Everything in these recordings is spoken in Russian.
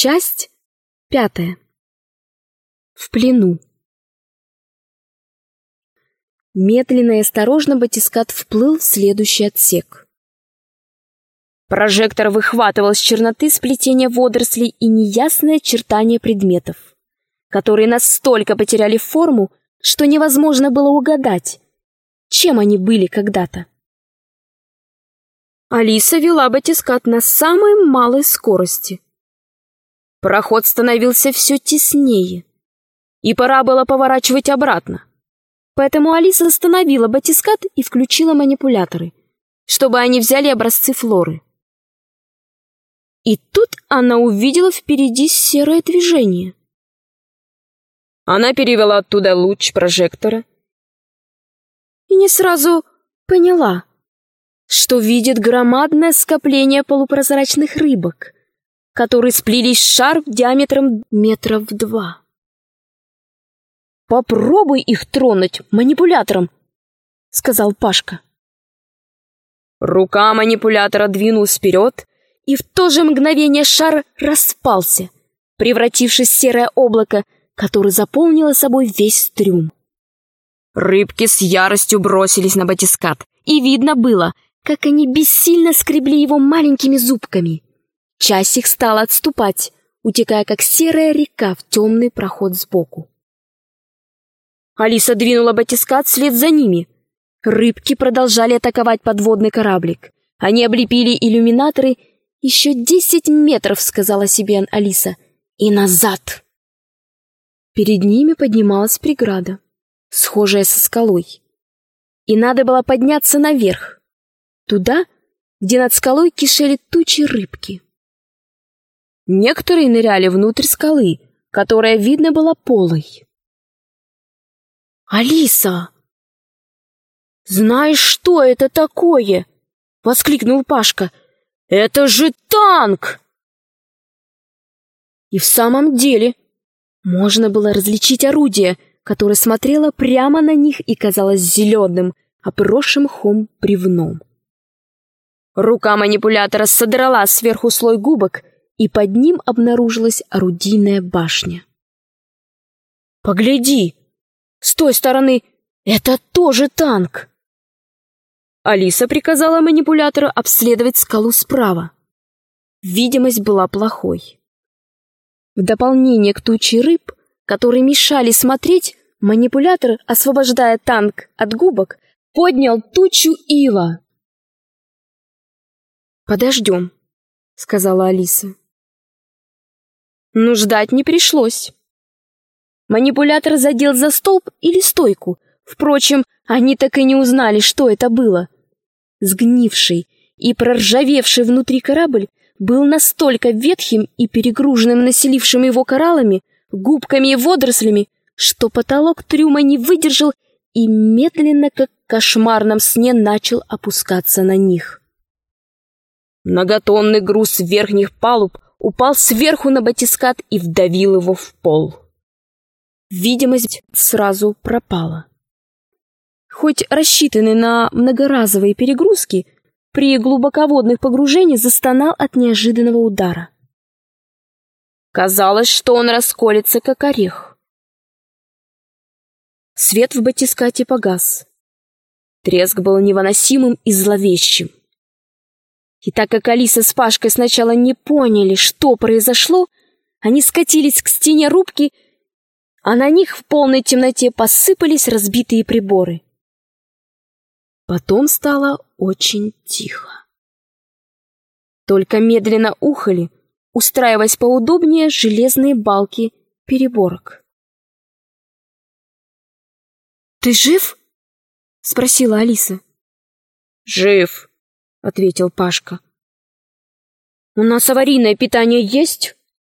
Часть 5. В плену. Медленно и осторожно батискаф вплыл в следующий отсек. Прожектор выхватывал с черноты сплетение водорослей и неясное очертание предметов, которые настолько потеряли форму, что невозможно было угадать, чем они были когда-то. Алиса вела батискаф на самой малой скорости. Проход становился все теснее, и пора было поворачивать обратно. Поэтому Алиса остановила батискаф и включила манипуляторы, чтобы они взяли образцы флоры. И тут она увидела впереди серое движение. Она перевела оттуда луч прожектора и не сразу поняла, что видит громадное скопление полупрозрачных рыбок, которые сплелись в шар диаметром 2 метра. «Попробуй их тронуть манипулятором», — сказал Пашка. Рука манипулятора двинулась вперед, и в то же мгновение шар распался, превратившись в серое облако, которое заполнило собой весь трюм. Рыбки с яростью бросились на батискаф, и видно было, как они бессильно скребли его маленькими зубками. Часть их стала отступать, утекая, как серая река, в темный проход сбоку. Алиса двинула батискаф вслед за ними. Рыбки продолжали атаковать подводный кораблик. Они облепили иллюминаторы. «Еще 10 метров», — сказала себе Алиса, — «и назад». Перед ними поднималась преграда, схожая со скалой. И надо было подняться наверх, туда, где над скалой кишели тучи рыбки. Некоторые ныряли внутрь скалы, которая, видно, была полой. «Алиса! Знаешь, что это такое?» — воскликнул Пашка. «Это же танк!» И в самом деле можно было различить орудие, которое смотрело прямо на них и казалось зеленым, обросшим мхом бревном. Рука манипулятора содрала сверху слой губок, и под ним обнаружилась орудийная башня. «Погляди! С той стороны это тоже танк!» Алиса приказала манипулятору обследовать скалу справа. Видимость была плохой. В дополнение к туче рыб, которые мешали смотреть, манипулятор, освобождая танк от губок, поднял тучу ила. «Подождем», — сказала Алиса. Но ждать не пришлось. Манипулятор задел за столб или стойку. Впрочем, они так и не узнали, что это было. Сгнивший и проржавевший внутри корабль был настолько ветхим и перегруженным населившими его кораллами, губками и водорослями, что потолок трюма не выдержал и медленно, как в кошмарном сне, начал опускаться на них. Многотонный груз верхних палуб упал сверху на батискаф и вдавил его в пол. Видимость сразу пропала. Хоть рассчитанный на многоразовые перегрузки, при глубоководных погружениях застонал от неожиданного удара. Казалось, что он расколется, как орех. Свет в батискафе погас. Треск был невыносимым и зловещим. И так как Алиса с Пашкой сначала не поняли, что произошло, они скатились к стене рубки, а на них в полной темноте посыпались разбитые приборы. Потом стало очень тихо. Только медленно ухали, устраиваясь поудобнее, железные балки переборок. «Ты жив?» — спросила Алиса. «Жив», — ответил Пашка. «У нас аварийное питание есть?»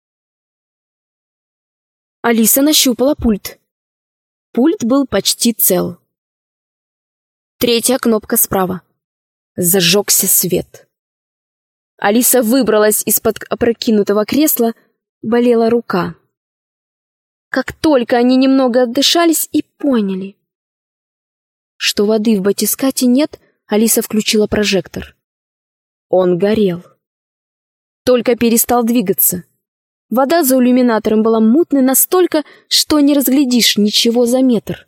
Алиса нащупала пульт. Пульт был почти цел. Третья кнопка справа. Зажегся свет. Алиса выбралась из-под опрокинутого кресла, болела рука. Как только они немного отдышались и поняли, что воды в батискафе нет, Алиса включила прожектор. Он горел. Только перестал двигаться. Вода за иллюминатором была мутной настолько, что не разглядишь ничего за метр.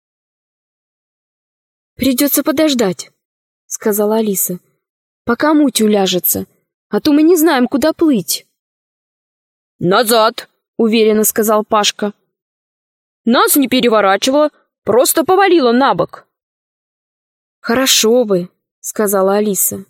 «Придется подождать», — сказала Алиса, — «пока муть уляжется, а то мы не знаем, куда плыть». «Назад», — уверенно сказал Пашка. «Нас не переворачивало, просто повалило на бок». «Хорошо бы», — сказала Алиса.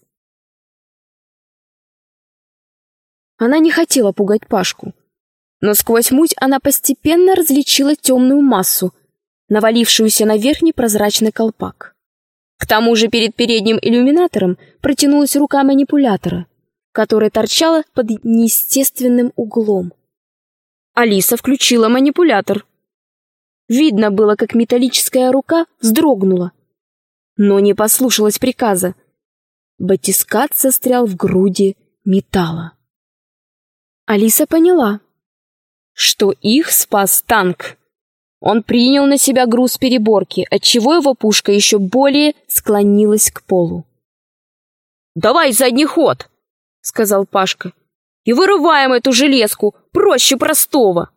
Она не хотела пугать Пашку, но сквозь муть она постепенно различила темную массу, навалившуюся на верхний прозрачный колпак. К тому же перед передним иллюминатором протянулась рука манипулятора, которая торчала под неестественным углом. Алиса включила манипулятор. Видно было, как металлическая рука вздрогнула, но не послушалась приказа. Батискаф застрял в груди металла. Алиса поняла, что их спас танк. Он принял на себя груз переборки, отчего его пушка еще более склонилась к полу. «Давай задний ход», — сказал Пашка, — «и вырываем эту железку, проще простого».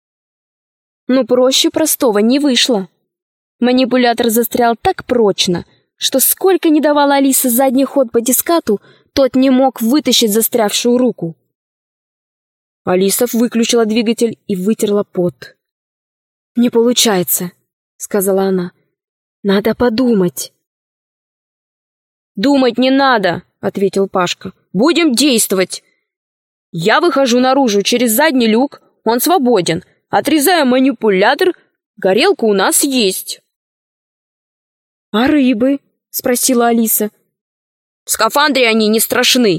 Но проще простого не вышло. Манипулятор застрял так прочно, что сколько ни давала Алиса задний ход батискафу, тот не мог вытащить застрявшую руку. Алиса выключила двигатель и вытерла пот. «Не получается», — сказала она. «Надо подумать». «Думать не надо», — ответил Пашка. «Будем действовать. Я выхожу наружу через задний люк, он свободен. Отрезаем манипулятор, горелка у нас есть». «А рыбы?» — спросила Алиса. «В скафандре они не страшны».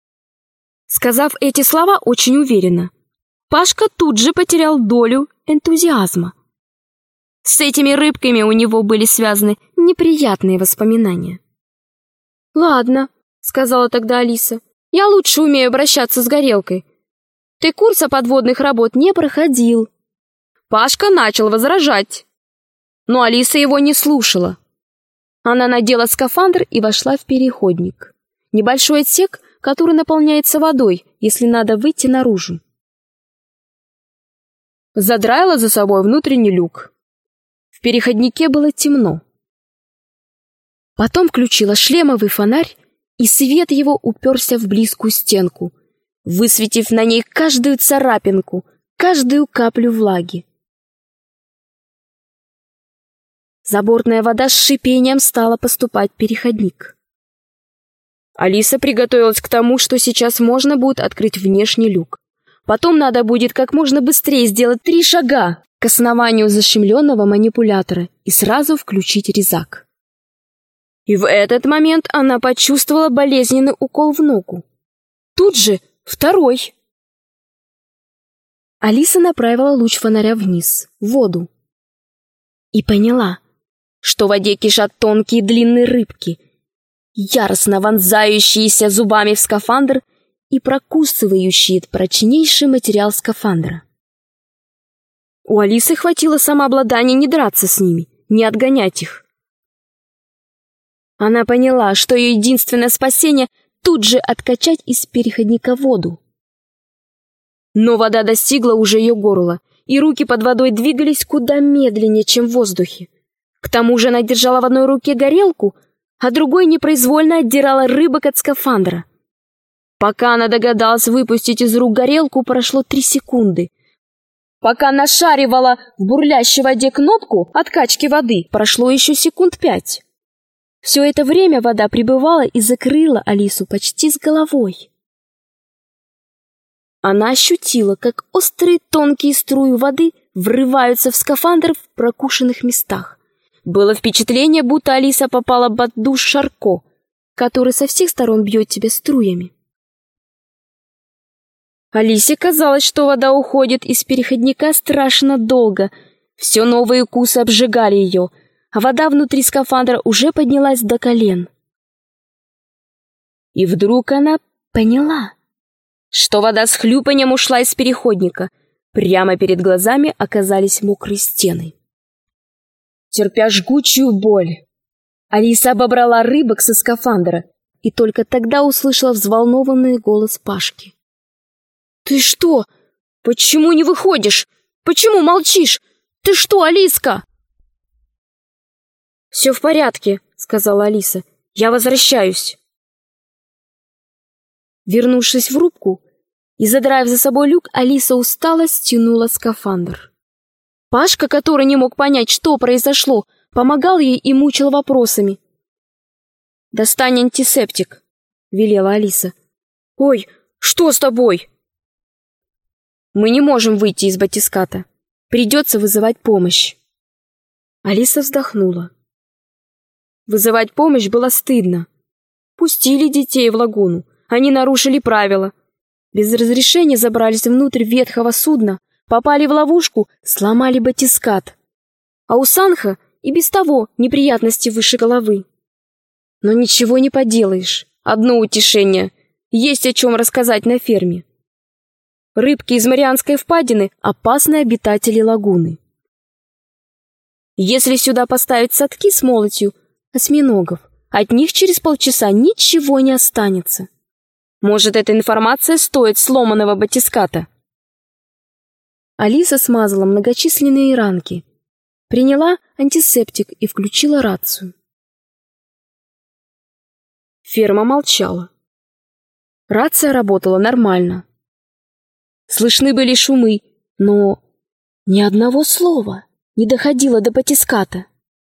Сказав эти слова очень уверенно, Пашка тут же потерял долю энтузиазма. С этими рыбками у него были связаны неприятные воспоминания. «Ладно», — сказала тогда Алиса, — «я лучше умею обращаться с горелкой. Ты курса подводных работ не проходил». Пашка начал возражать, но Алиса его не слушала. Она надела скафандр и вошла в переходник. Небольшой отсек, который наполняется водой, если надо выйти наружу. Задраила за собой внутренний люк. В переходнике было темно. Потом включила шлемовый фонарь, и свет его уперся в близкую стенку, высветив на ней каждую царапинку, каждую каплю влаги. Забортная вода с шипением стала поступать в переходник. Алиса приготовилась к тому, что сейчас можно будет открыть внешний люк. Потом надо будет как можно быстрее сделать 3 шага к основанию защемленного манипулятора и сразу включить резак. И в этот момент она почувствовала болезненный укол в ногу. Тут же второй. Алиса направила луч фонаря вниз, в воду, и поняла, что в воде кишат тонкие длинные рыбки, яростно вонзающиеся зубами в скафандр и прокусывающие прочнейший материал скафандра. У Алисы хватило самообладания не драться с ними, не отгонять их. Она поняла, что ее единственное спасение — тут же откачать из переходника воду. Но вода достигла уже ее горла, и руки под водой двигались куда медленнее, чем в воздухе. К тому же она держала в одной руке горелку, а другой непроизвольно отдирала рыбок от скафандра. Пока она догадалась выпустить из рук горелку, прошло 3 секунды. Пока нашаривала в бурлящей воде кнопку откачки воды, прошло еще секунд 5. Все это время вода прибывала и закрыла Алису почти с головой. Она ощутила, как острые тонкие струи воды врываются в скафандр в прокушенных местах. Было впечатление, будто Алиса попала под душ Шарко, который со всех сторон бьет тебя струями. Алисе казалось, что вода уходит из переходника страшно долго. Все новые укусы обжигали ее, а вода внутри скафандра уже поднялась до колен. И вдруг она поняла, что вода с хлюпаньем ушла из переходника. Прямо перед глазами оказались мокрые стены. Терпя жгучую боль, Алиса обобрала рыбок со скафандра и только тогда услышала взволнованный голос Пашки. «Ты что? Почему не выходишь? Почему молчишь? Ты что, Алиска?» «Все в порядке», — сказала Алиса. «Я возвращаюсь». Вернувшись в рубку и задраив за собой люк, Алиса устало стянула скафандр. Пашка, который не мог понять, что произошло, помогал ей и мучил вопросами. «Достань антисептик», — велела Алиса. «Ой, что с тобой?» «Мы не можем выйти из батиската. Придется вызывать помощь». Алиса вздохнула. Вызывать помощь было стыдно. Пустили детей в лагуну. Они нарушили правила. Без разрешения забрались внутрь ветхого судна, попали в ловушку, сломали батискат. А у Санха и без того неприятности выше головы. Но ничего не поделаешь. Одно утешение. Есть о чем рассказать на ферме. Рыбки из Марианской впадины — опасные обитатели лагуны. Если сюда поставить садки с молотью осьминогов, от них через полчаса ничего не останется. Может, эта информация стоит сломанного батиската? Алиса смазала многочисленные ранки, приняла антисептик и включила рацию. Ферма молчала. Рация работала нормально. Слышны были шумы, но ни одного слова не доходило до батиската.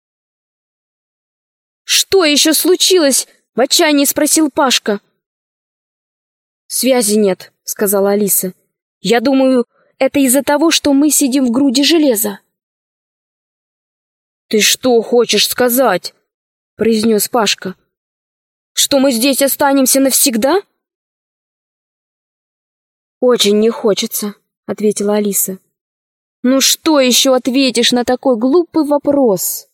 «Что еще случилось?» — в отчаянии спросил Пашка. «Связи нет», — сказала Алиса. «Я думаю, это из-за того, что мы сидим в груди железа». «Ты что хочешь сказать?» — произнес Пашка. «Что мы здесь останемся навсегда?» «Очень не хочется», — ответила Алиса. «Ну что еще ответишь на такой глупый вопрос?»